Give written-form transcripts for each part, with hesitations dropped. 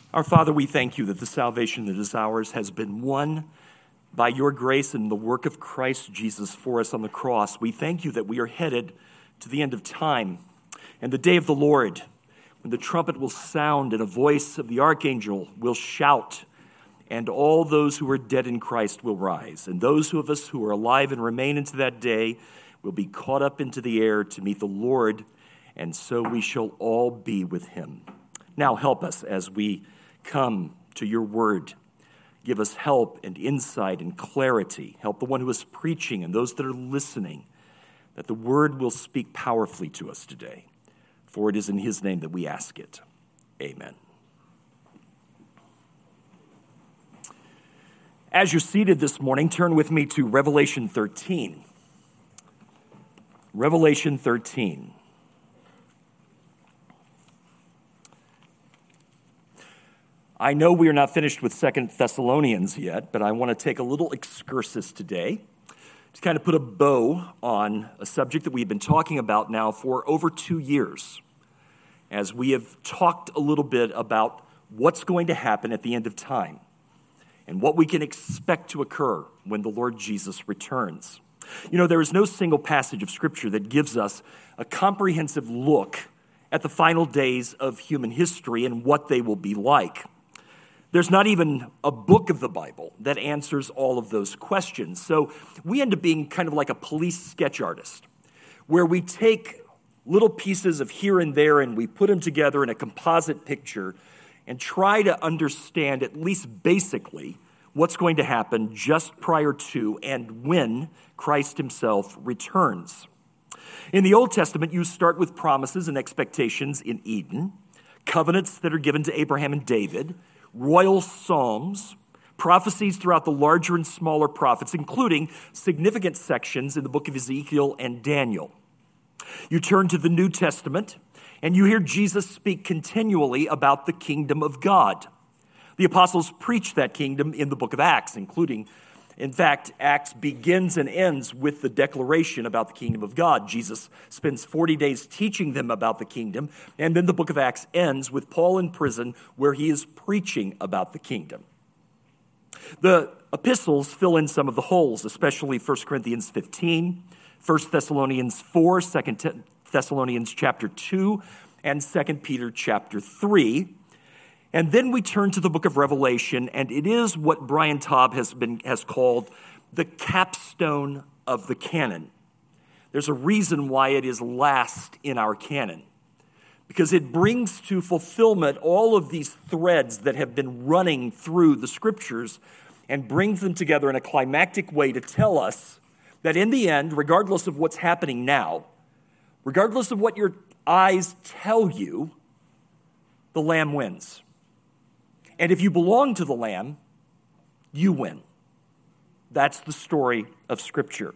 Our Father, we thank you that the salvation that is ours has been won by your grace and the work of Christ Jesus for us on the cross. We thank you that we are headed to the end of time and the day of the Lord, when the trumpet will sound and a voice of the archangel will shout, and all those who are dead in Christ will rise. And those of us who are alive and remain into that day will be caught up into the air to meet the Lord, and so we shall all be with him. Now help us as we come to your word. Give us help and insight and clarity. Help the one who is preaching and those that are listening, that the word will speak powerfully to us today. For it is in his name that we ask it. Amen. As you're seated this morning, turn with me to Revelation 13. Revelation 13. I know we are not finished with 2 Thessalonians yet, but I want to take a little excursus today to kind of put a bow on a subject that we've been talking about now for over 2 years, as we have talked a little bit about what's going to happen at the end of time and what we can expect to occur when the Lord Jesus returns. You know, there is no single passage of Scripture that gives us a comprehensive look at the final days of human history and what they will be like. There's not even a book of the Bible that answers all of those questions. So we end up being kind of like a police sketch artist, where we take little pieces of here and there and we put them together in a composite picture and try to understand, at least basically, what's going to happen just prior to and when Christ himself returns. In the Old Testament, you start with promises and expectations in Eden, covenants that are given to Abraham and David, royal psalms, prophecies throughout the larger and smaller prophets, including significant sections in the book of Ezekiel and Daniel. You turn to the New Testament, and you hear Jesus speak continually about the kingdom of God. The apostles preach that kingdom in the book of Acts, including, in fact, Acts begins and ends with the declaration about the kingdom of God. Jesus spends 40 days teaching them about the kingdom, and then the book of Acts ends with Paul in prison where he is preaching about the kingdom. The epistles fill in some of the holes, especially 1 Corinthians 15, 1 Thessalonians 4, 2 Thessalonians chapter 2, and 2 Peter chapter 3. And then we turn to the book of Revelation, and it is what Brian Taub has called the capstone of the canon. There's a reason why it is last in our canon, because it brings to fulfillment all of these threads that have been running through the scriptures and brings them together in a climactic way to tell us that in the end, regardless of what's happening now, regardless of what your eyes tell you, the Lamb wins. And if you belong to the Lamb, you win. That's the story of Scripture.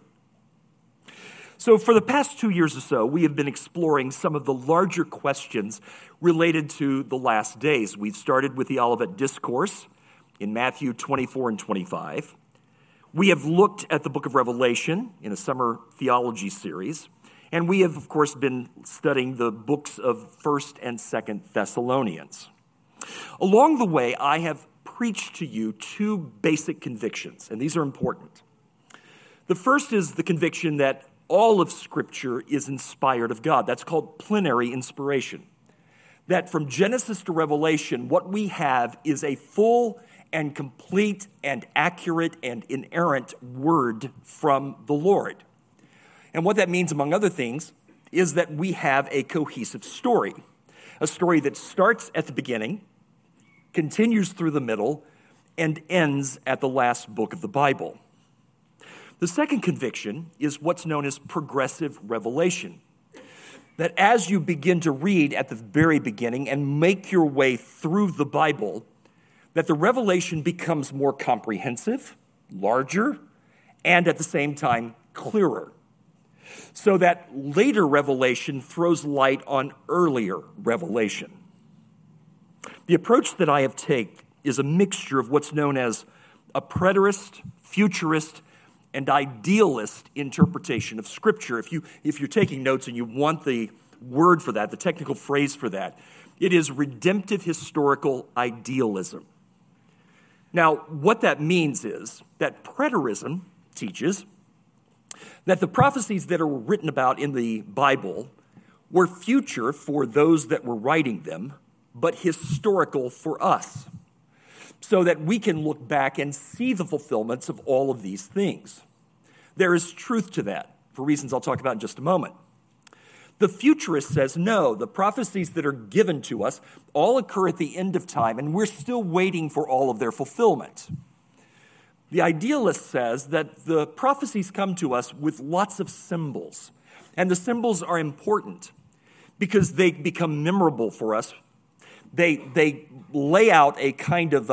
So for the past 2 years or so, we have been exploring some of the larger questions related to the last days. We've started with the Olivet Discourse in Matthew 24 and 25. We have looked at the book of Revelation in a summer theology series. And we have, of course, been studying the books of 1st and 2nd Thessalonians. Along the way, I have preached to you two basic convictions, and these are important. The first is the conviction that all of Scripture is inspired of God. That's called plenary inspiration. That from Genesis to Revelation, what we have is a full and complete and accurate and inerrant word from the Lord. And what that means, among other things, is that we have a cohesive story. A story that starts at the beginning, continues through the middle, and ends at the last book of the Bible. The second conviction is what's known as progressive revelation. That as you begin to read at the very beginning and make your way through the Bible, that the revelation becomes more comprehensive, larger, and at the same time clearer. So that later revelation throws light on earlier revelation. The approach that I have taken is a mixture of what's known as a preterist, futurist, and idealist interpretation of Scripture. If you're taking notes and you want the word for that, the technical phrase for that. It is redemptive historical idealism. Now, what that means is that preterism teaches that the prophecies that are written about in the Bible were future for those that were writing them, but historical for us, so that we can look back and see the fulfillments of all of these things. There is truth to that, for reasons I'll talk about in just a moment. The futurist says, no, the prophecies that are given to us all occur at the end of time, and we're still waiting for all of their fulfillment. The idealist says that the prophecies come to us with lots of symbols, and the symbols are important because they become memorable for us. They lay out a kind of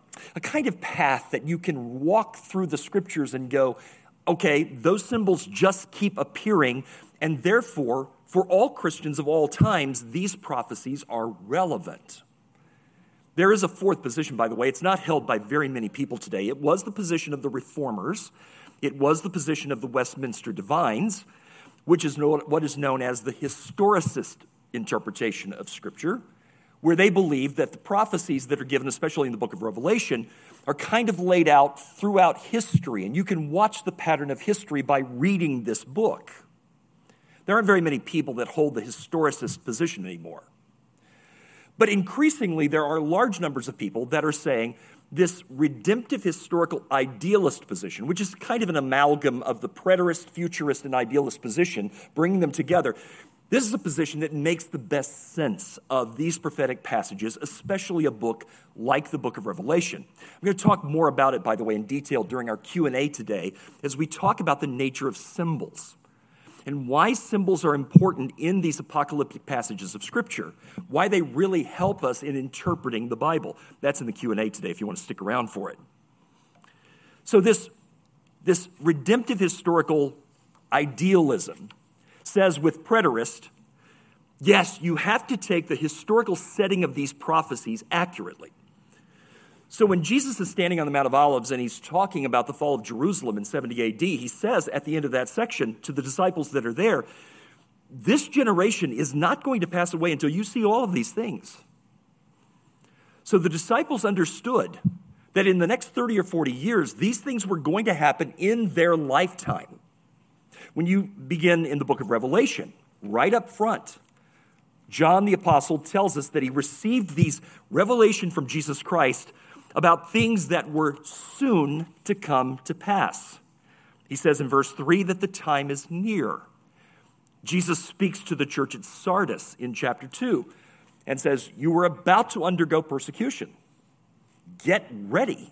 path that you can walk through the scriptures and go, okay, those symbols just keep appearing, and therefore, for all Christians of all times, these prophecies are relevant. There is a fourth position, by the way. It's not held by very many people today. It was the position of the Reformers. It was the position of the Westminster Divines, which is what is known as the historicist interpretation of Scripture, where they believe that the prophecies that are given, especially in the book of Revelation, are kind of laid out throughout history, and you can watch the pattern of history by reading this book. There aren't very many people that hold the historicist position anymore. But increasingly, there are large numbers of people that are saying this redemptive historical idealist position, which is kind of an amalgam of the preterist, futurist, and idealist position, bringing them together. This is a position that makes the best sense of these prophetic passages, especially a book like the book of Revelation. I'm going to talk more about it, by the way, in detail during our Q&A today as we talk about the nature of symbols and why symbols are important in these apocalyptic passages of Scripture, why they really help us in interpreting the Bible. That's in the Q&A today if you want to stick around for it. So this redemptive historical idealism says with preterist, yes, you have to take the historical setting of these prophecies accurately. So when Jesus is standing on the Mount of Olives and he's talking about the fall of Jerusalem in 70 AD, he says at the end of that section to the disciples that are there, this generation is not going to pass away until you see all of these things. So the disciples understood that in the next 30 or 40 years, these things were going to happen in their lifetime. When you begin in the book of Revelation, right up front, John the Apostle tells us that he received these revelation from Jesus Christ about things that were soon to come to pass. He says in verse 3 that the time is near. Jesus speaks to the church at Sardis in chapter 2 and says, you are about to undergo persecution. Get ready.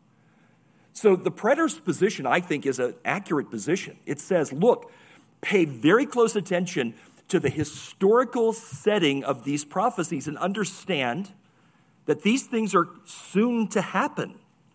So the preterist position, I think, is an accurate position. It says, look, pay very close attention to the historical setting of these prophecies and understand that these things are soon to happen.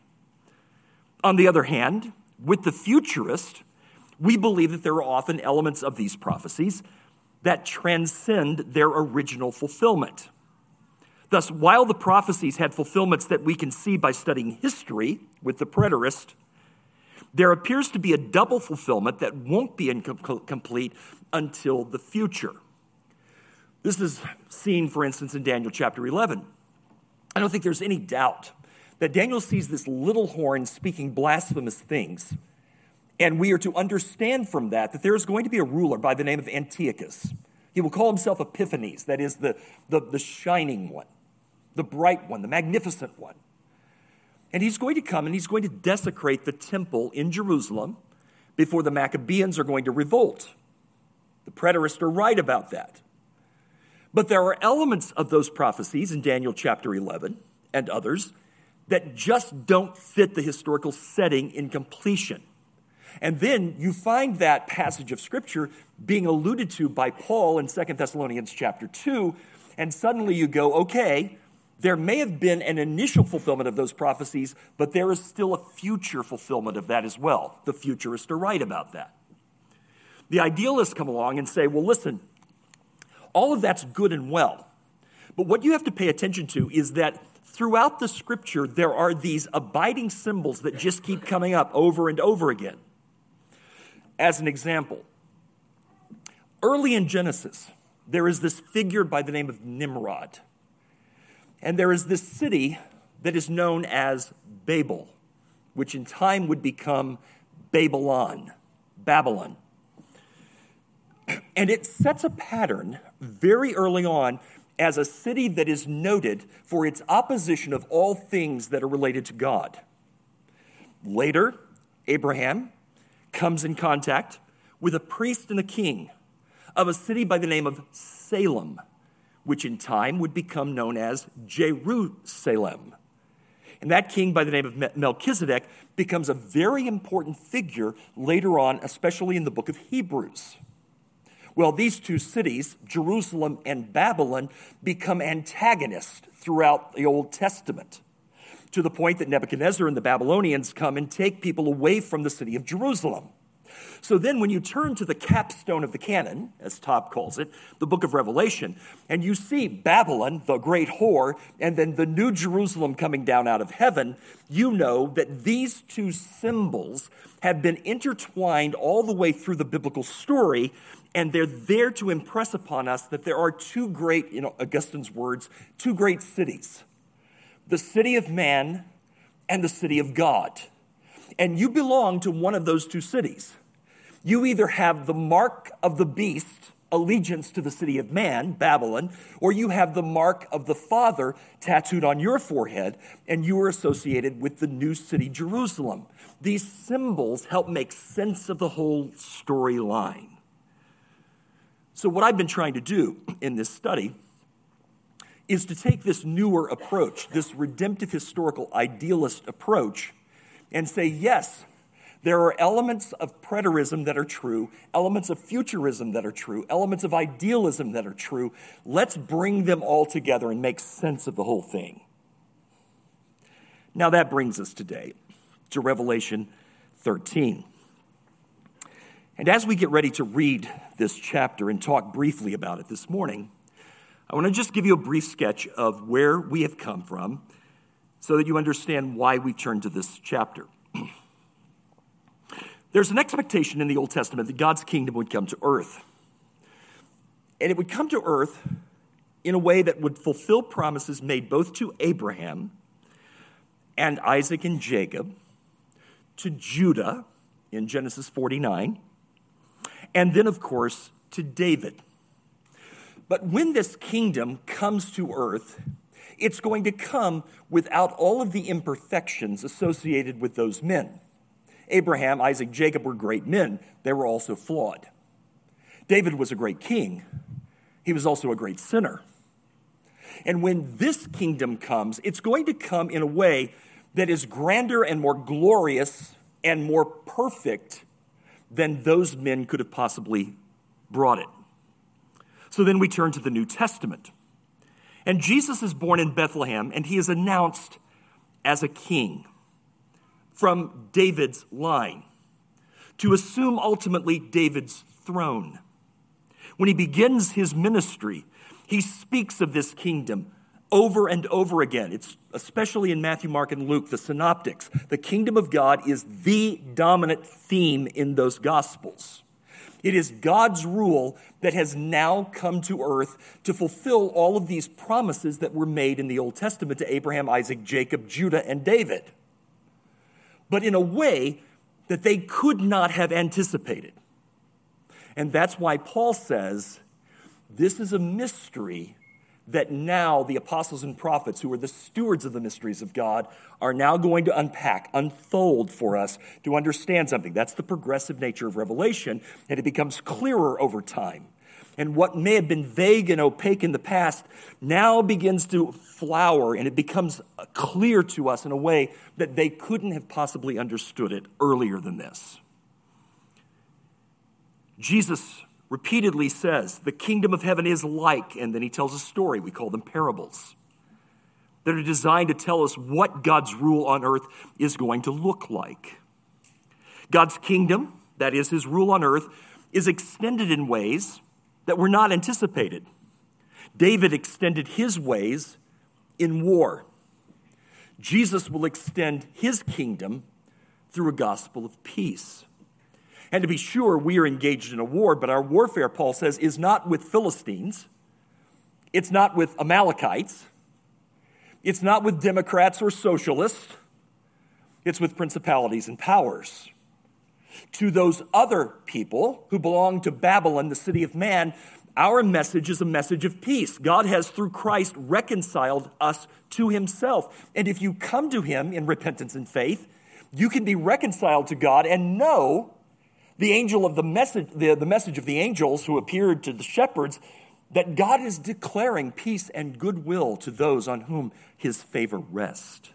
On the other hand, with the futurist, we believe that there are often elements of these prophecies that transcend their original fulfillment. Thus, while the prophecies had fulfillments that we can see by studying history with the preterist, there appears to be a double fulfillment that won't be complete until the future. This is seen, for instance, in Daniel chapter 11. I don't think there's any doubt that Daniel sees this little horn speaking blasphemous things, and we are to understand from that there is going to be a ruler by the name of Antiochus. He will call himself Epiphanes, that is the shining one, the bright one, the magnificent one. And he's going to come and he's going to desecrate the temple in Jerusalem before the Maccabeans are going to revolt. The preterists are right about that. But there are elements of those prophecies in Daniel chapter 11 and others that just don't fit the historical setting in completion. And then you find that passage of Scripture being alluded to by Paul in 2 Thessalonians chapter 2, and suddenly you go, okay, there may have been an initial fulfillment of those prophecies, but there is still a future fulfillment of that as well. The futurists are right about that. The idealists come along and say, well, listen, all of that's good and well, but what you have to pay attention to is that throughout the Scripture, there are these abiding symbols that just keep coming up over and over again. As an example, early in Genesis, there is this figure by the name of Nimrod. And there is this city that is known as Babel, which in time would become Babylon. And it sets a pattern very early on as a city that is noted for its opposition of all things that are related to God. Later, Abraham comes in contact with a priest and a king of a city by the name of Salem, which in time would become known as Jerusalem. And that king by the name of Melchizedek becomes a very important figure later on, especially in the book of Hebrews. Well, these two cities, Jerusalem and Babylon, become antagonists throughout the Old Testament, to the point that Nebuchadnezzar and the Babylonians come and take people away from the city of Jerusalem. So then when you turn to the capstone of the canon, as Todd calls it, the book of Revelation, and you see Babylon, the great whore, and then the new Jerusalem coming down out of heaven, you know that these two symbols have been intertwined all the way through the biblical story, and they're there to impress upon us that there are two great, in Augustine's words, two great cities. The city of man and the city of God. And you belong to one of those two cities. You either have the mark of the beast, allegiance to the city of man, Babylon, or you have the mark of the Father tattooed on your forehead, and you are associated with the new city, Jerusalem. These symbols help make sense of the whole storyline. So what I've been trying to do in this study is to take this newer approach, this redemptive historical idealist approach, and say, yes, there are elements of preterism that are true, elements of futurism that are true, elements of idealism that are true. Let's bring them all together and make sense of the whole thing. Now that brings us today to Revelation 13. And as we get ready to read this chapter and talk briefly about it this morning, I want to just give you a brief sketch of where we have come from so that you understand why we turned to this chapter. There's an expectation in the Old Testament that God's kingdom would come to earth. And it would come to earth in a way that would fulfill promises made both to Abraham and Isaac and Jacob, to Judah in Genesis 49, and then, of course, to David. But when this kingdom comes to earth, it's going to come without all of the imperfections associated with those men. Abraham, Isaac, Jacob were great men. They were also flawed. David was a great king. He was also a great sinner. And when this kingdom comes, it's going to come in a way that is grander and more glorious and more perfect than those men could have possibly brought it. So then we turn to the New Testament. And Jesus is born in Bethlehem, and he is announced as a king from David's line to assume ultimately David's throne. When he begins his ministry, he speaks of this kingdom over and over again. It's especially in Matthew, Mark, and Luke, the synoptics. The kingdom of God is the dominant theme in those gospels. It is God's rule that has now come to earth to fulfill all of these promises that were made in the Old Testament to Abraham, Isaac, Jacob, Judah, and David, but in a way that they could not have anticipated. And that's why Paul says, this is a mystery that now the apostles and prophets, who are the stewards of the mysteries of God, are now going to unfold for us to understand something. That's the progressive nature of Revelation, and it becomes clearer over time. And what may have been vague and opaque in the past now begins to flower, and it becomes clear to us in a way that they couldn't have possibly understood it earlier than this. Jesus repeatedly says, the kingdom of heaven is like, and then he tells a story, we call them parables, that are designed to tell us what God's rule on earth is going to look like. God's kingdom, that is his rule on earth, is extended in ways that were not anticipated. David extended his ways in war. Jesus will extend his kingdom through a gospel of peace. And to be sure, we are engaged in a war, but our warfare, Paul says, is not with Philistines. It's not with Amalekites. It's not with Democrats or socialists. It's with principalities and powers. To those other people who belong to Babylon, the city of man, our message is a message of peace. God has, through Christ, reconciled us to himself. And if you come to him in repentance and faith, you can be reconciled to God and know the angel of the message of the angels who appeared to the shepherds, that God is declaring peace and goodwill to those on whom his favor rests.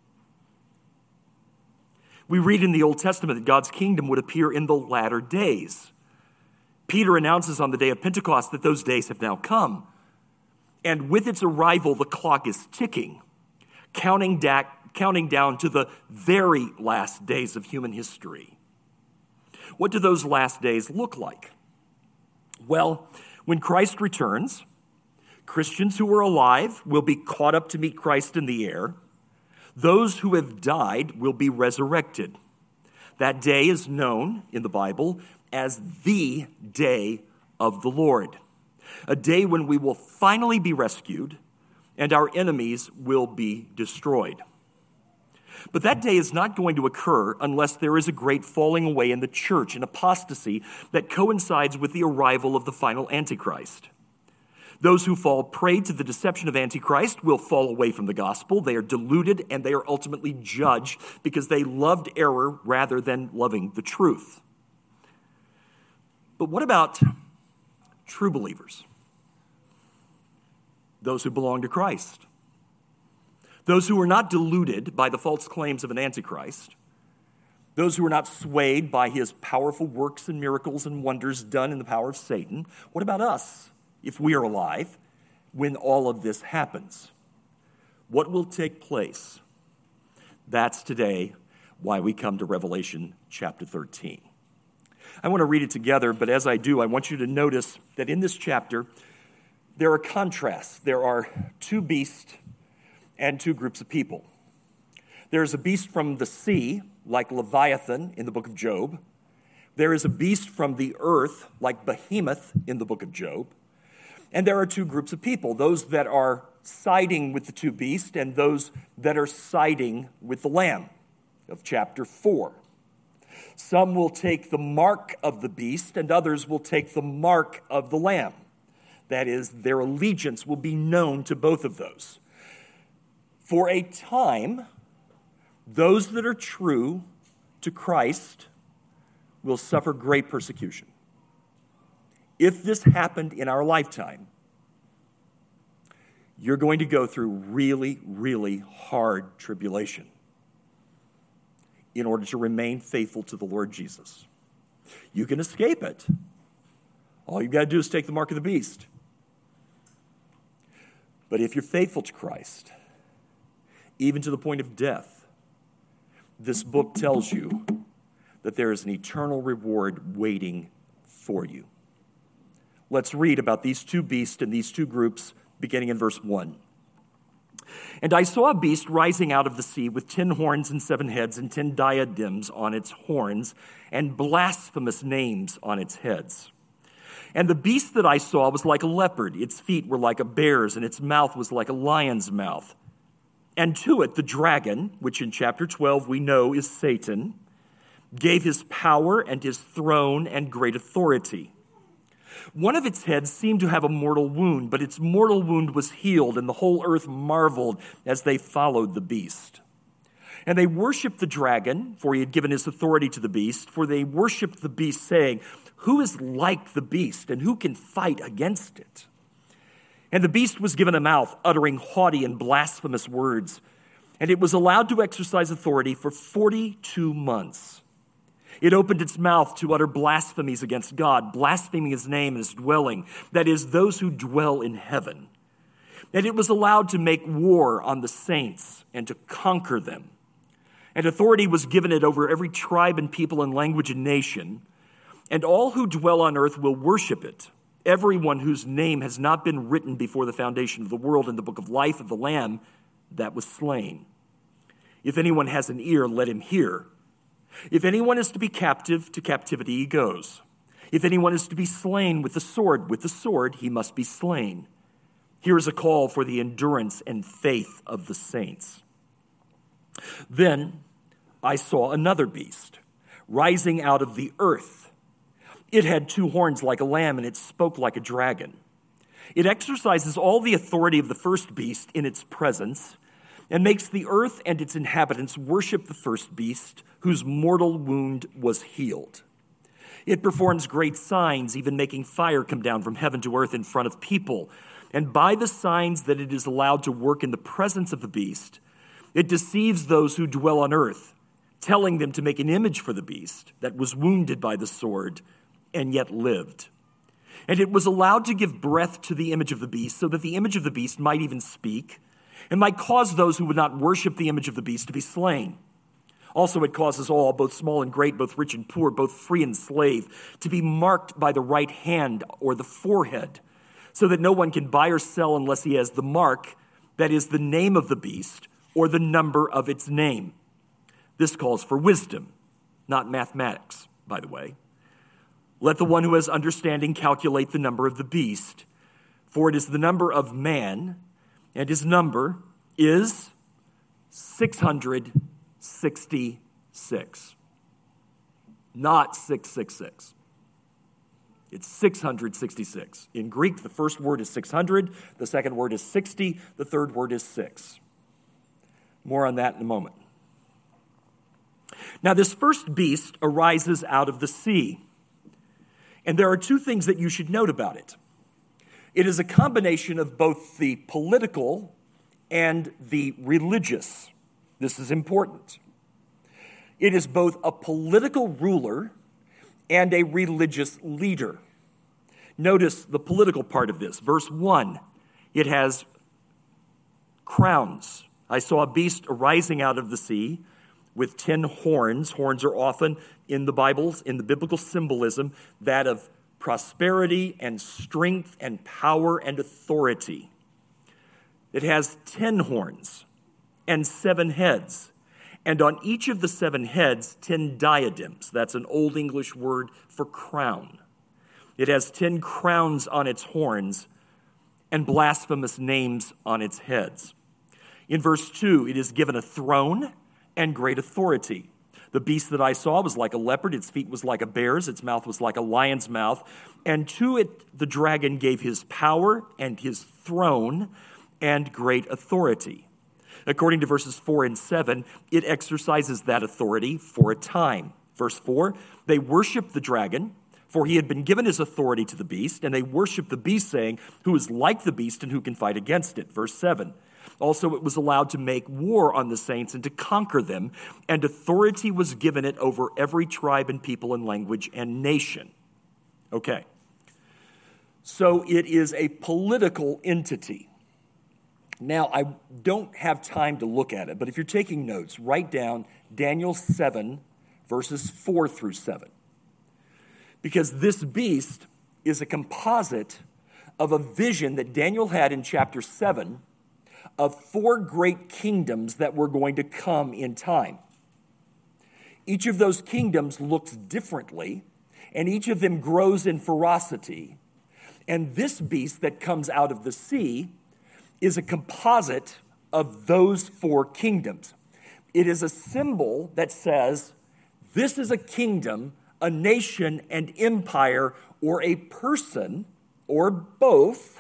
We read in the Old Testament that God's kingdom would appear in the latter days. Peter announces on the day of Pentecost that those days have now come. And with its arrival, the clock is ticking, counting down to the very last days of human history. What do those last days look like? Well, when Christ returns, Christians who are alive will be caught up to meet Christ in the air. Those who have died will be resurrected. That day is known in the Bible as the day of the Lord, a day when we will finally be rescued and our enemies will be destroyed. But that day is not going to occur unless there is a great falling away in the church, an apostasy that coincides with the arrival of the final Antichrist. Those who fall prey to the deception of Antichrist will fall away from the gospel. They are deluded and they are ultimately judged because they loved error rather than loving the truth. But what about true believers? Those who belong to Christ. Those who are not deluded by the false claims of an Antichrist. Those who are not swayed by his powerful works and miracles and wonders done in the power of Satan. What about us? If we are alive, when all of this happens, what will take place? That's today why we come to Revelation chapter 13. I want to read it together, but as I do, I want you to notice that in this chapter, there are contrasts. There are two beasts and two groups of people. There is a beast from the sea, like Leviathan in the book of Job. There is a beast from the earth, like Behemoth in the book of Job. And there are two groups of people, those that are siding with the two beasts and those that are siding with the Lamb of chapter 4. Some will take the mark of the beast and others will take the mark of the Lamb. That is, their allegiance will be known to both of those. For a time, those that are true to Christ will suffer great persecution. If this happened in our lifetime, you're going to go through really, really hard tribulation in order to remain faithful to the Lord Jesus. You can escape it. All you've got to do is take the mark of the beast. But if you're faithful to Christ, even to the point of death, this book tells you that there is an eternal reward waiting for you. Let's read about these two beasts and these two groups, beginning in verse 1. And I saw a beast rising out of the sea with 10 horns and 7 heads and 10 diadems on its horns and blasphemous names on its heads. And the beast that I saw was like a leopard. Its feet were like a bear's and its mouth was like a lion's mouth. And to it, the dragon, which in chapter 12 we know is Satan, gave his power and his throne and great authority. One of its heads seemed to have a mortal wound, but its mortal wound was healed, and the whole earth marveled as they followed the beast. And they worshipped the dragon, for he had given his authority to the beast, for they worshipped the beast, saying, "Who is like the beast, and who can fight against it?" And the beast was given a mouth, uttering haughty and blasphemous words, and it was allowed to exercise authority for 42 months. It opened its mouth to utter blasphemies against God, blaspheming his name and his dwelling, that is, those who dwell in heaven. And it was allowed to make war on the saints and to conquer them. And authority was given it over every tribe and people and language and nation. And all who dwell on earth will worship it, everyone whose name has not been written before the foundation of the world in the book of life of the Lamb that was slain. If anyone has an ear, let him hear. If anyone is to be captive, to captivity he goes. If anyone is to be slain with the sword he must be slain. Here is a call for the endurance and faith of the saints. Then I saw another beast rising out of the earth. It had 2 horns like a lamb, and it spoke like a dragon. It exercises all the authority of the first beast in its presence and makes the earth and its inhabitants worship the first beast, whose mortal wound was healed. It performs great signs, even making fire come down from heaven to earth in front of people. And by the signs that it is allowed to work in the presence of the beast, it deceives those who dwell on earth, telling them to make an image for the beast that was wounded by the sword and yet lived. And it was allowed to give breath to the image of the beast, so that the image of the beast might even speak, and might cause those who would not worship the image of the beast to be slain. Also, it causes all, both small and great, both rich and poor, both free and slave, to be marked by the right hand or the forehead, so that no one can buy or sell unless he has the mark, that is the name of the beast or the number of its name. This calls for wisdom, not mathematics, by the way. Let the one who has understanding calculate the number of the beast, for it is the number of man, and his number is 666. Not 666. It's 666. In Greek, the first word is 600, the second word is 60, the third word is 6. More on that in a moment. Now, this first beast arises out of the sea. And there are 2 things that you should note about it. It is a combination of both the political and the religious. This is important. It is both a political ruler and a religious leader. Notice the political part of this. Verse 1, it has crowns. I saw a beast arising out of the sea with 10 horns. Horns are often in the Bibles, in the biblical symbolism, that of prosperity and strength and power and authority. It has 10 horns and 7 heads. And on each of the 7 heads, 10 diadems. That's an Old English word for crown. It has 10 crowns on its horns and blasphemous names on its heads. In verse 2, it is given a throne and great authority. The beast that I saw was like a leopard, its feet was like a bear's, its mouth was like a lion's mouth. And to it the dragon gave his power and his throne and great authority. According to verses 4 and 7, it exercises that authority for a time. Verse 4, they worshiped the dragon, for he had been given his authority to the beast, and they worshiped the beast, saying, who is like the beast and who can fight against it? Verse 7, also it was allowed to make war on the saints and to conquer them, and authority was given it over every tribe and people and language and nation. Okay, so it is a political entity. Now, I don't have time to look at it, but if you're taking notes, write down Daniel 7, verses 4 through 7. Because this beast is a composite of a vision that Daniel had in chapter 7 of 4 great kingdoms that were going to come in time. Each of those kingdoms looks differently, and each of them grows in ferocity. And this beast that comes out of the sea is a composite of those 4 kingdoms. It is a symbol that says, this is a kingdom, a nation, an empire, or a person, or both,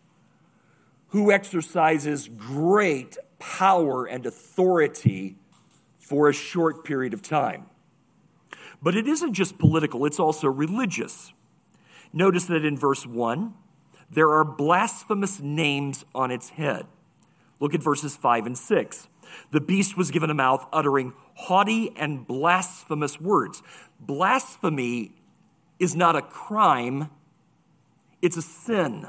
who exercises great power and authority for a short period of time. But it isn't just political, it's also religious. Notice that in verse 1, there are blasphemous names on its head. Look at verses 5 and 6. The beast was given a mouth uttering haughty and blasphemous words. Blasphemy is not a crime, it's a sin.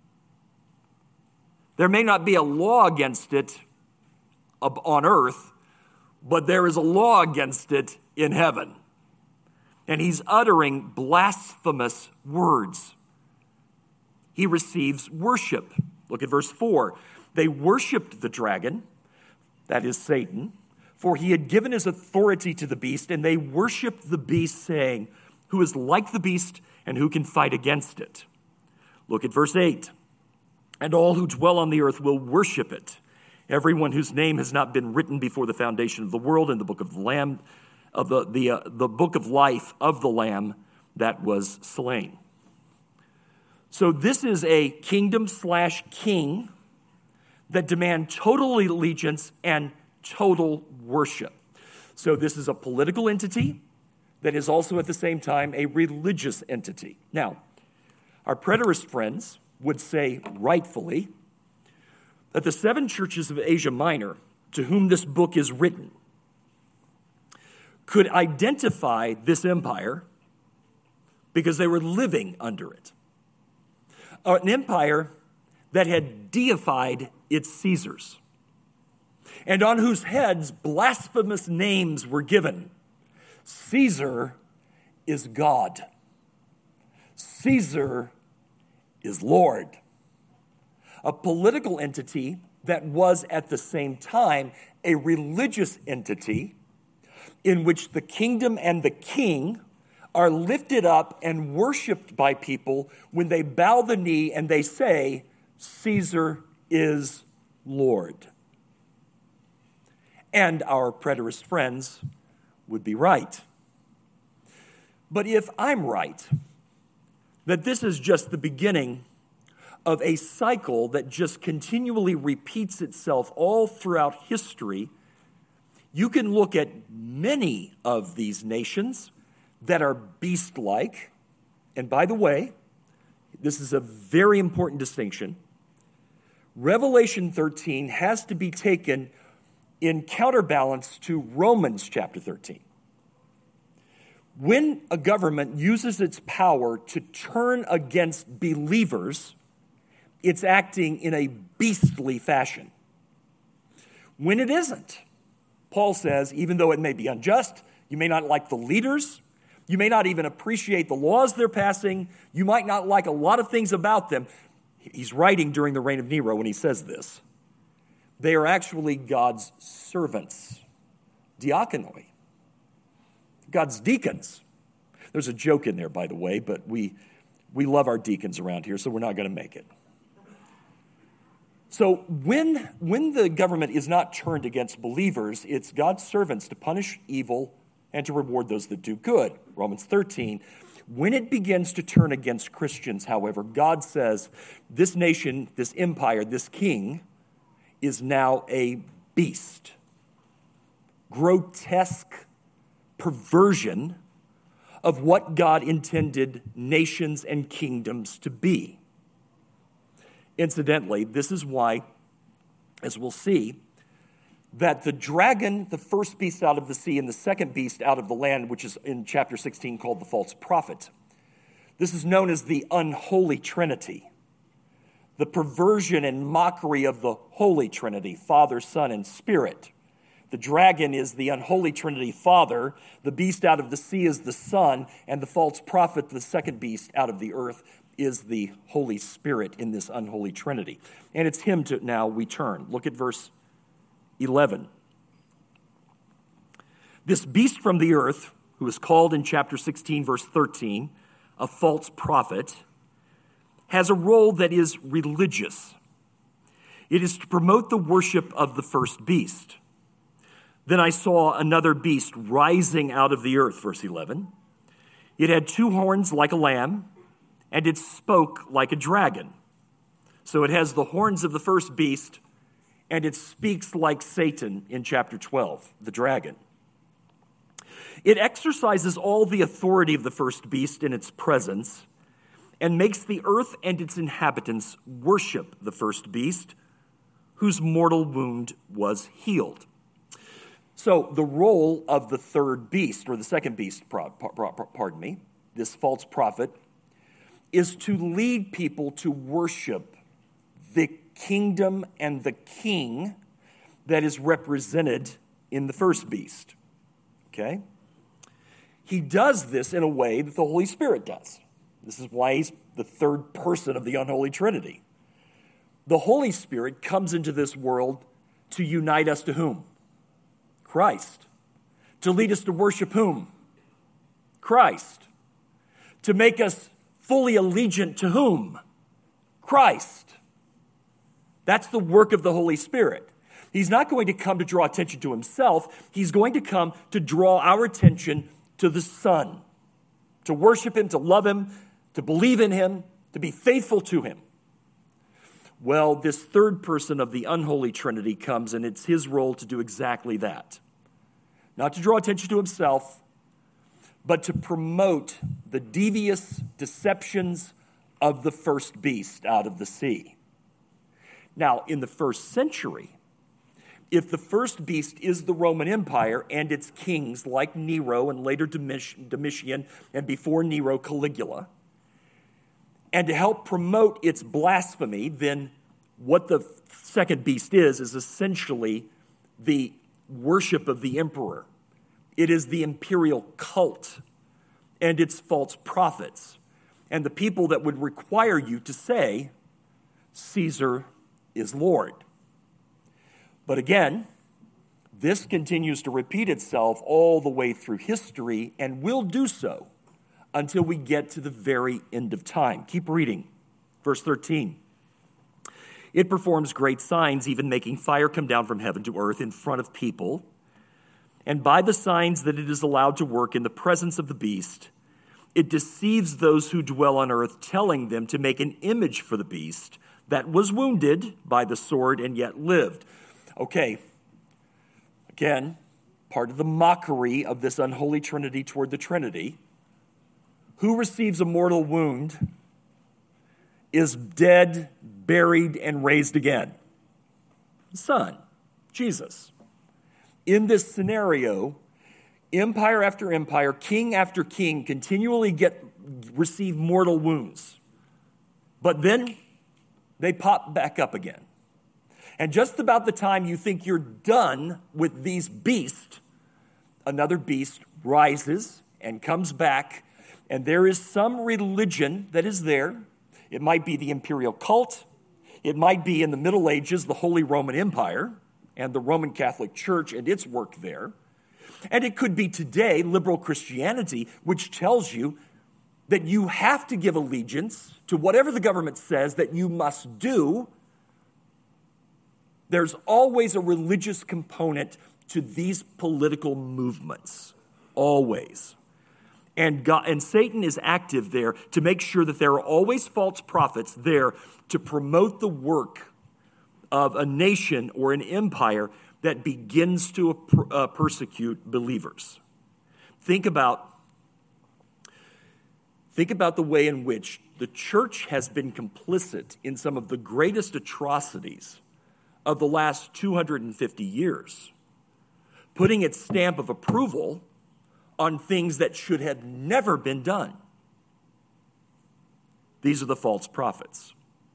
There may not be a law against it on earth, but there is a law against it in heaven. And he's uttering blasphemous words. He receives worship. Look at verse 4. They worshiped the dragon, that is Satan, For he had given his authority to the beast, and they worshiped the beast, saying, who is like the beast, and who can fight against it? Look at verse 8. And all who dwell on the earth will worship it, everyone whose name has not been written before the foundation of the world in the book of the Lamb, of the book of life of the Lamb that was slain. So this is a kingdom/king that demand total allegiance and total worship. So this is a political entity that is also at the same time a religious entity. Now, our preterist friends would say rightfully that the 7 churches of Asia Minor, to whom this book is written, could identify this empire because they were living under it. An empire that had deified its Caesars, and on whose heads blasphemous names were given. Caesar is God. Caesar is Lord. A political entity that was at the same time a religious entity in which the kingdom and the king are lifted up and worshiped by people when they bow the knee and they say, Caesar is Lord. And our preterist friends would be right. But if I'm right, that this is just the beginning of a cycle that just continually repeats itself all throughout history, you can look at many of these nations that are beast-like. And by the way, this is a very important distinction. Revelation 13 has to be taken in counterbalance to Romans chapter 13. When a government uses its power to turn against believers, it's acting in a beastly fashion. When it isn't, Paul says, even though it may be unjust, you may not like the leaders, you may not even appreciate the laws they're passing, you might not like a lot of things about them. He's writing during the reign of Nero when he says this. They are actually God's servants, diakonoi, God's deacons. There's a joke in there, by the way, but we love our deacons around here, so we're not going to make it. So when the government is not turned against believers, it's God's servants to punish evil and to reward those that do good. Romans 13. When it begins to turn against Christians, however, God says, this nation, this empire, this king is now a beast. Grotesque perversion of what God intended nations and kingdoms to be. Incidentally, this is why, as we'll see, that the dragon, the first beast out of the sea, and the second beast out of the land, which is in chapter 16 called the false prophet, this is known as the unholy trinity, the perversion and mockery of the Holy Trinity, Father, Son, and Spirit. The dragon is the unholy trinity, Father, the beast out of the sea is the Son, and the false prophet, the second beast out of the earth, is the Holy Spirit in this unholy trinity. And it's him to now we turn. Look at verse 11. This beast from the earth, who is called in chapter 16, verse 13, a false prophet, has a role that is religious. It is to promote the worship of the first beast. Then I saw another beast rising out of the earth, verse 11. It had 2 horns like a lamb, and it spoke like a dragon. So it has the horns of the first beast, and it speaks like Satan in chapter 12, the dragon. It exercises all the authority of the first beast in its presence and makes the earth and its inhabitants worship the first beast, whose mortal wound was healed. So the role of the third beast, or the second beast, this false prophet, is to lead people to worship the kingdom and the king that is represented in the first beast. Okay? He does this in a way that the Holy Spirit does. This is why he's the third person of the unholy Trinity. The Holy Spirit comes into this world to unite us to whom? Christ. To lead us to worship whom? Christ. To make us fully allegiant to whom? Christ. That's the work of the Holy Spirit. He's not going to come to draw attention to himself. He's going to come to draw our attention to the Son, to worship him, to love him, to believe in him, to be faithful to him. Well, this third person of the unholy Trinity comes, and it's his role to do exactly that. Not to draw attention to himself, but to promote the devious deceptions of the first beast out of the sea. Now, in the first century, if the first beast is the Roman Empire and its kings like Nero and later Domitian and before Nero, Caligula, and to help promote its blasphemy, then what the second beast is essentially the worship of the emperor. It is the imperial cult and its false prophets and the people that would require you to say, Caesar is Lord. But again, this continues to repeat itself all the way through history and will do so until we get to the very end of time. Keep reading. Verse 13. It performs great signs, even making fire come down from heaven to earth in front of people. And by the signs that it is allowed to work in the presence of the beast, it deceives those who dwell on earth, telling them to make an image for the beast that was wounded by the sword and yet lived. Okay, again, part of the mockery of this unholy Trinity toward the Trinity. Who receives a mortal wound is dead, buried, and raised again? The Son, Jesus. In this scenario, empire after empire, king after king continually receive mortal wounds. But then they pop back up again. And just about the time you think you're done with these beasts, another beast rises and comes back, and there is some religion that is there. It might be the imperial cult. It might be in the Middle Ages, the Holy Roman Empire and the Roman Catholic Church and its work there. And it could be today, liberal Christianity, which tells you that you have to give allegiance to whatever the government says that you must do. There's always a religious component to these political movements, always. And Satan is active there to make sure that there are always false prophets there to promote the work of a nation or an empire that begins to persecute believers. Think about the way in which the church has been complicit in some of the greatest atrocities of the last 250 years, putting its stamp of approval on things that should have never been done. These are the false prophets.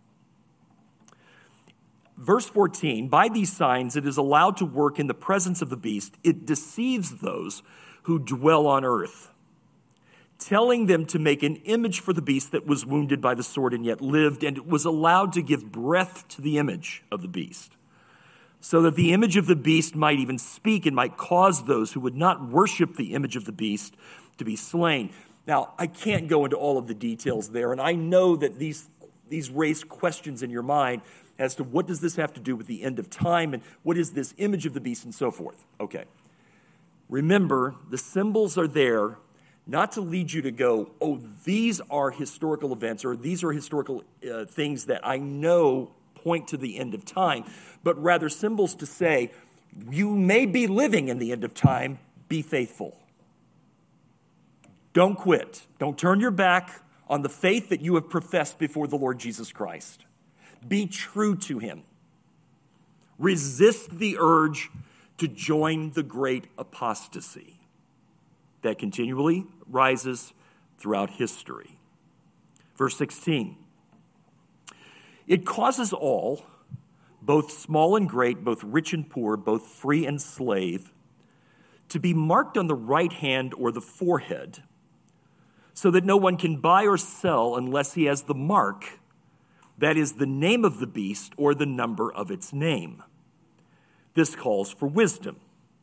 Verse 14, by these signs it is allowed to work in the presence of the beast. It deceives those who dwell on earth, telling them to make an image for the beast that was wounded by the sword and yet lived, and it was allowed to give breath to the image of the beast, so that the image of the beast might even speak and might cause those who would not worship the image of the beast to be slain. Now, I can't go into all of the details there, and I know that these raise questions in your mind as to what does this have to do with the end of time and what is this image of the beast and so forth. Okay. Remember, the symbols are there not to lead you to go, oh, these are historical events or these are historical things that I know point to the end of time, but rather symbols to say, you may be living in the end of time, be faithful. Don't quit. Don't turn your back on the faith that you have professed before the Lord Jesus Christ. Be true to him. Resist the urge to join the great apostasy that continually rises throughout history. Verse 16. It causes all, both small and great, both rich and poor, both free and slave, to be marked on the right hand or the forehead, so that no one can buy or sell unless he has the mark, that is the name of the beast or the number of its name. This calls for wisdom.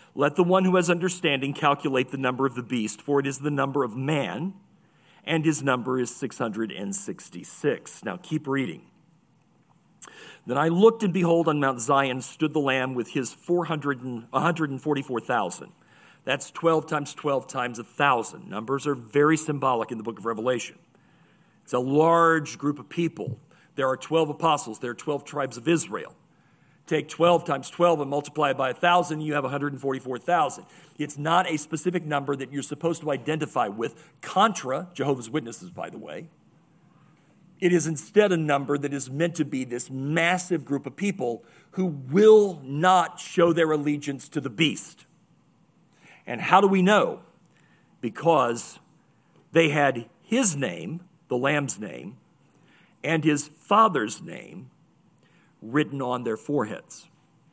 Let the one who has understanding calculate the number of the beast, for it is the number of man, and his number is 666. Now keep reading. Then I looked, and behold, on Mount Zion stood the Lamb with his 144,000. That's 12 times 12 times 1,000. Numbers are very symbolic in the book of Revelation. It's a large group of people. There are 12 apostles. There are 12 tribes of Israel. Take 12 times 12 and multiply it by 1,000, you have 144,000. It's not a specific number that you're supposed to identify with, contra Jehovah's Witnesses, by the way. It is instead a number that is meant to be this massive group of people who will not show their allegiance to the beast. And how do we know? Because they had his name, the Lamb's name, and his Father's name written on their foreheads.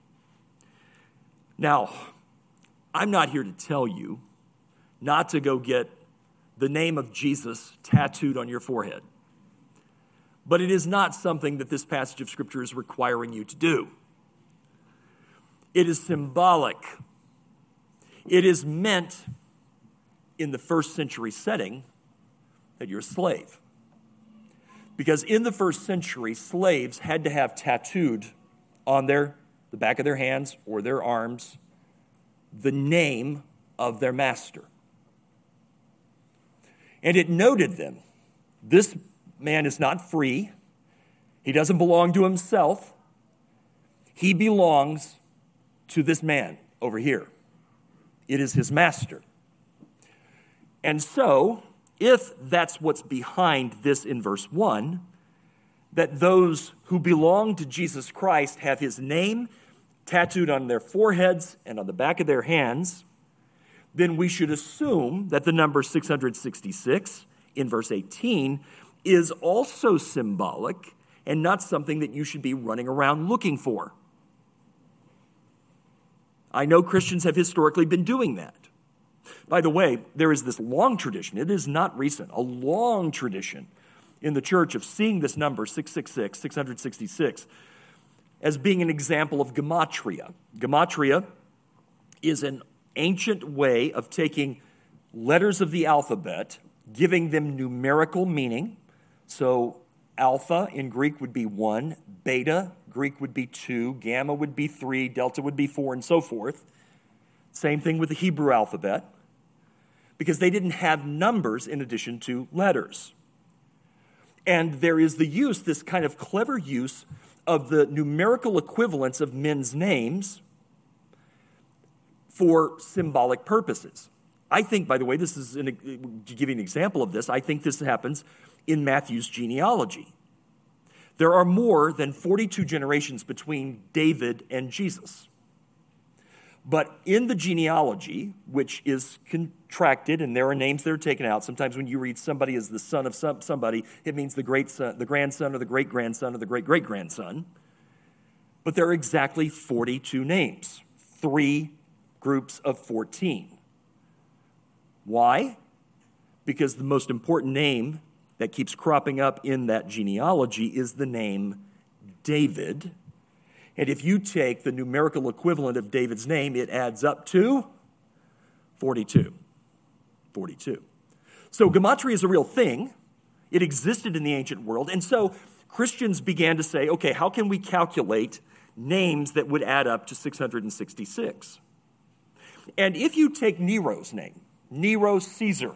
Now, I'm not here to tell you not to go get the name of Jesus tattooed on your forehead. But it is not something that this passage of Scripture is requiring you to do. It is symbolic. It is meant in the first century setting that you're a slave. Because in the first century, slaves had to have tattooed on the back of their hands or their arms the name of their master. And it noted them. This man is not free. He doesn't belong to himself. He belongs to this man over here. It is his master. And so, if that's what's behind this in verse 1, that those who belong to Jesus Christ have his name tattooed on their foreheads and on the back of their hands, then we should assume that the number 666 in verse 18 is also symbolic and not something that you should be running around looking for. I know Christians have historically been doing that. By the way, there is this long tradition, it is not recent, a long tradition in the church of seeing this number, 666, 666, as being an example of gematria. Gematria is an ancient way of taking letters of the alphabet, giving them numerical meaning. So alpha in Greek would be 1, beta, Greek would be 2, gamma would be 3, delta would be 4, and so forth. Same thing with the Hebrew alphabet, because they didn't have numbers in addition to letters. And there is the use, this kind of clever use of the numerical equivalents of men's names for symbolic purposes. I think, by the way, to give you an example of this, I think this happens in Matthew's genealogy. There are more than 42 generations between David and Jesus. But in the genealogy, which is contracted, and there are names that are taken out, sometimes when you read somebody as the son of somebody, it means the grandson, or the great-grandson, or the great-great-grandson. But there are exactly 42 names, 3 groups of 14. Why? Because the most important name that keeps cropping up in that genealogy is the name David. And if you take the numerical equivalent of David's name, it adds up to 42. 42. So gematria is a real thing. It existed in the ancient world. And so Christians began to say, okay, how can we calculate names that would add up to 666? And if you take Nero's name, Nero Caesar,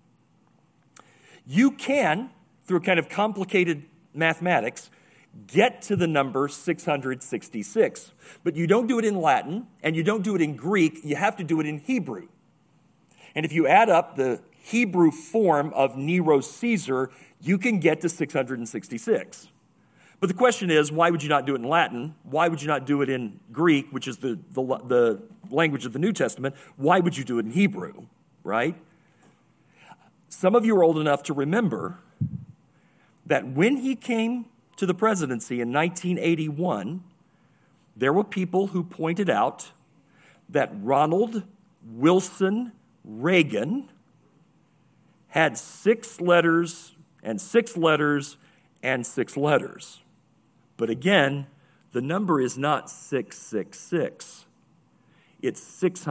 you can, through kind of complicated mathematics, get to the number 666. But you don't do it in Latin, and you don't do it in Greek. You have to do it in Hebrew. And if you add up the Hebrew form of Nero Caesar, you can get to 666. But the question is, why would you not do it in Latin? Why would you not do it in Greek, which is the language of the New Testament? Why would you do it in Hebrew, right? Some of you are old enough to remember that when he came to the presidency in 1981, there were people who pointed out that Ronald Wilson Reagan had 6 letters and 6 letters and 6 letters. But again, the number is not 666. It's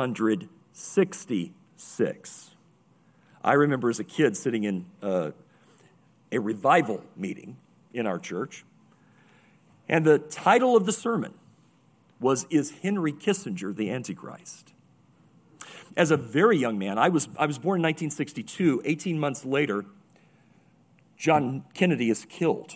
666. I remember as a kid sitting in a revival meeting in our church, and the title of the sermon was, "Is Henry Kissinger the Antichrist?" As a very young man, I was born in 1962. 18 months later, John Kennedy is killed.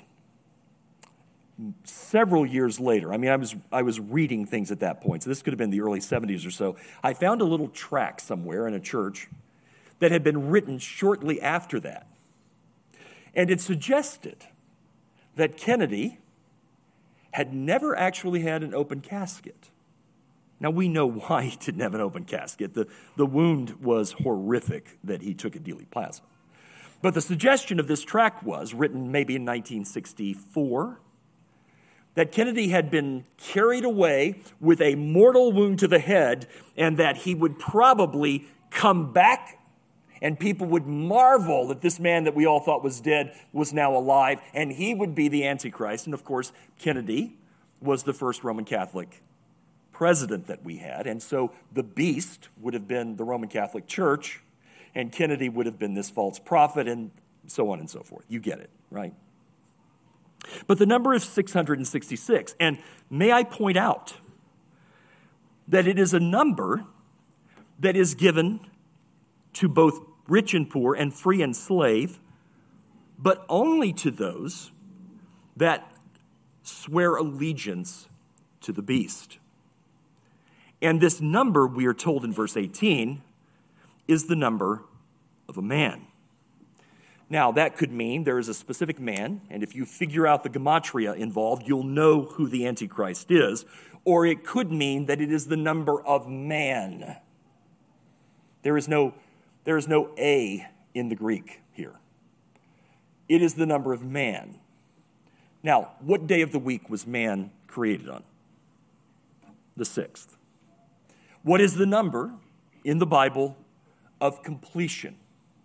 Several years later, I was reading things at that point, so this could have been the early 70s or so. I found a little tract somewhere in a church that had been written shortly after that. And it suggested that Kennedy had never actually had an open casket. Now, we know why he didn't have an open casket. The wound was horrific that he took at Dealey Plaza. But the suggestion of this tract was, written maybe in 1964, that Kennedy had been carried away with a mortal wound to the head and that he would probably come back and people would marvel that this man that we all thought was dead was now alive, and he would be the Antichrist. And of course, Kennedy was the first Roman Catholic president that we had, and so the beast would have been the Roman Catholic Church, and Kennedy would have been this false prophet, and so on and so forth. You get it, right? But the number is 666, and may I point out that it is a number that is given to both rich and poor and free and slave, but only to those that swear allegiance to the beast. And this number, we are told in verse 18, is the number of a man. Now, that could mean there is a specific man, and if you figure out the gematria involved, you'll know who the Antichrist is, or it could mean that it is the number of man. There is no A in the Greek here. It is the number of man. Now, what day of the week was man created on? The 6th. What is the number in the Bible of completion?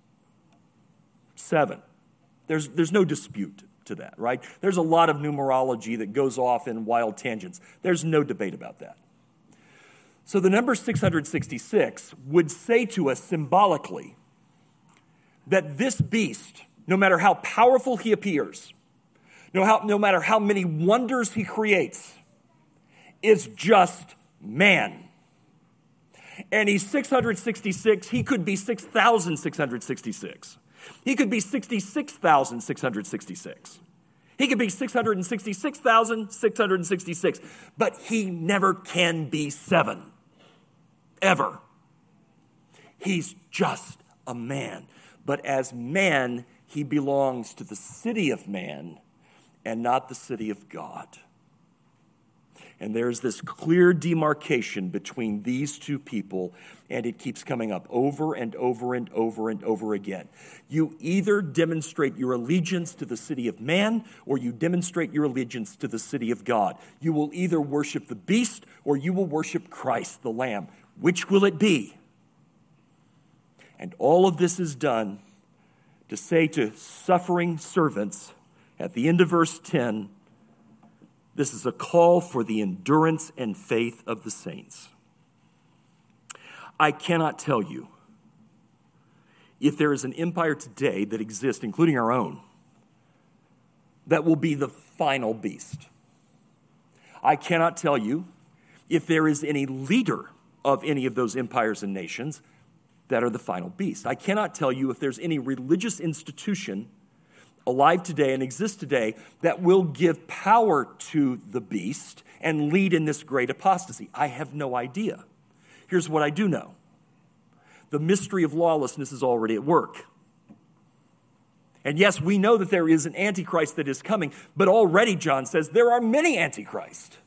7. There's no dispute to that, right? There's a lot of numerology that goes off in wild tangents. There's no debate about that. So the number 666 would say to us symbolically that this beast, no matter how powerful he appears, no matter how many wonders he creates, is just man. And he's 666. He could be 6,666. He could be 66,666. He could be 666,666. But he never can be 7. Ever. He's just a man. But as man, he belongs to the city of man and not the city of God. And there's this clear demarcation between these two people, and it keeps coming up over and over and over and over again. You either demonstrate your allegiance to the city of man, or you demonstrate your allegiance to the city of God. You will either worship the beast, or you will worship Christ, the Lamb. Which will it be? And all of this is done to say to suffering servants at the end of verse 10, this is a call for the endurance and faith of the saints. I cannot tell you if there is an empire today that exists, including our own, that will be the final beast. I cannot tell you if there is any leader of any of those empires and nations that are the final beast. I cannot tell you if there's any religious institution alive today and exists today that will give power to the beast and lead in this great apostasy. I have no idea. Here's what I do know. The mystery of lawlessness is already at work. And yes, we know that there is an antichrist that is coming, but already John says there are many antichrists.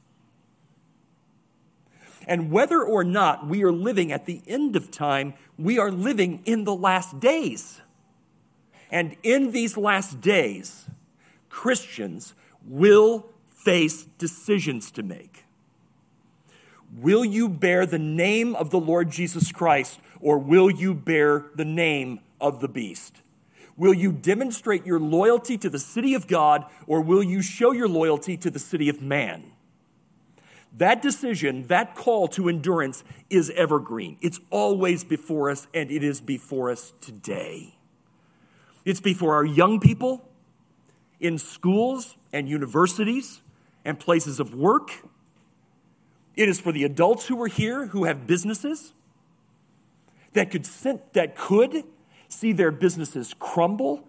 And whether or not we are living at the end of time, we are living in the last days. And in these last days, Christians will face decisions to make. Will you bear the name of the Lord Jesus Christ, or will you bear the name of the beast? Will you demonstrate your loyalty to the city of God, or will you show your loyalty to the city of man? That decision, that call to endurance is evergreen. It's always before us, and it is before us today. It's before our young people in schools and universities and places of work. It is for the adults who are here who have businesses that could see their businesses crumble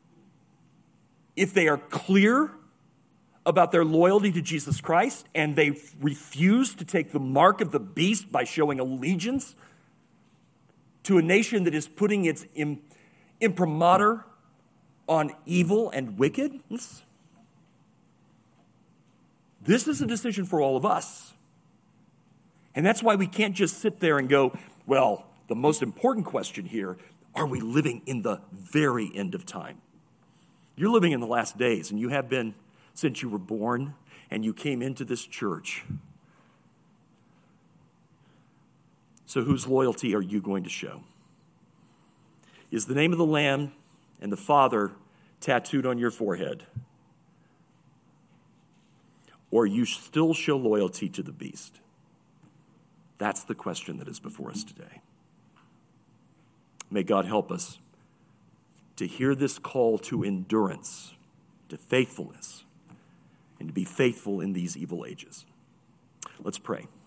if they are clear about their loyalty to Jesus Christ and they refuse to take the mark of the beast by showing allegiance to a nation that is putting its imprimatur on evil and wickedness. This is a decision for all of us. And that's why we can't just sit there and go, well, the most important question here, are we living in the very end of time? You're living in the last days, and you have been since you were born and you came into this church. So whose loyalty are you going to show? Is the name of the Lamb and the Father tattooed on your forehead? Or you still show loyalty to the beast? That's the question that is before us today. May God help us to hear this call to endurance, to faithfulness, and to be faithful in these evil ages. Let's pray.